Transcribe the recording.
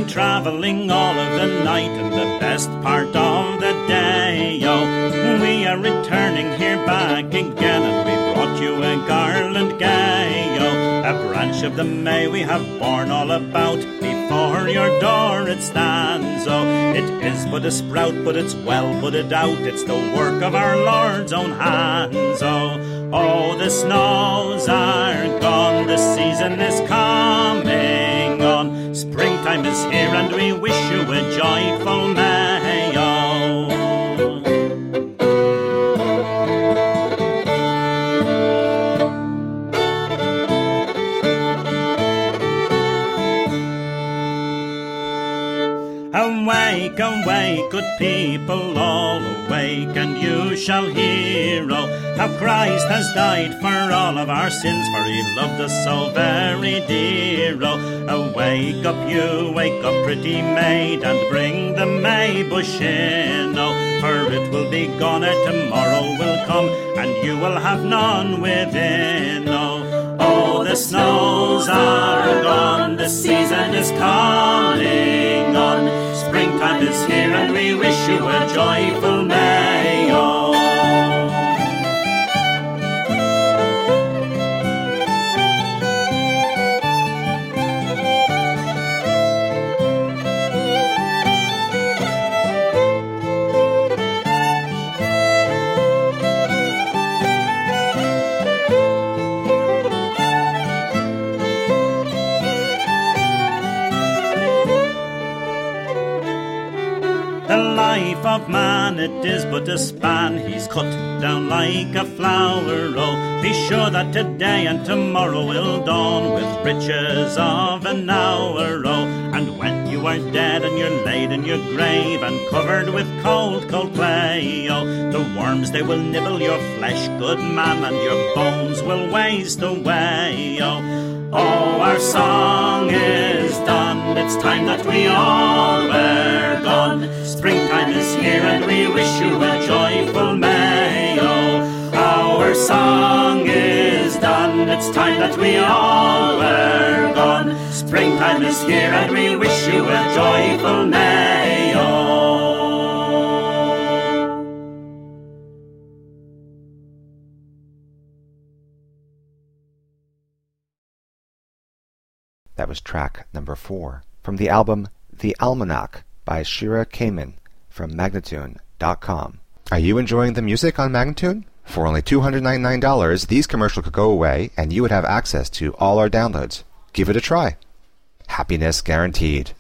been travelling all of the night and the best part of the day, oh. We are returning here back again, and we brought you a garland gay, oh. A branch of the May we have borne all about, before your door it stands, oh. It is but a sprout, but it's well budded out, it's the work of our Lord's own hands, oh. Oh, the snows are gone, the season is coming on, springtime is here and we wish you a joyful May, oh. Awake, awake, good people, all awake, and you shall hear, oh, how Christ has died for all of our sins, for he loved us so very dear, oh. Awake up, you, wake up, pretty maid, and bring the May bush in, oh, for it will be gone ere tomorrow will come, and you will have none within, oh. Oh, the snows are gone, the season is coming on, springtime is here and we wish you a joyful May, oh. The life of man, it is but a span, he's cut down like a flower, oh. Be sure that today and tomorrow will dawn with riches of an hour, oh. And when you are dead and you're laid in your grave and covered with cold, cold clay, oh, the worms they will nibble your flesh, good man, and your bones will waste away, oh. Oh, our song is done, it's time that we all were gone, springtime is here and we wish you a joyful May, oh. Our song is done, it's time that we all were gone, springtime is here and we wish you a joyful May, oh. That was track number 4 from the album The Almanac by Shira Kamen from Magnatune.com. Are you enjoying the music on Magnatune? For only $299, these commercials could go away and you would have access to all our downloads. Give it a try. Happiness guaranteed.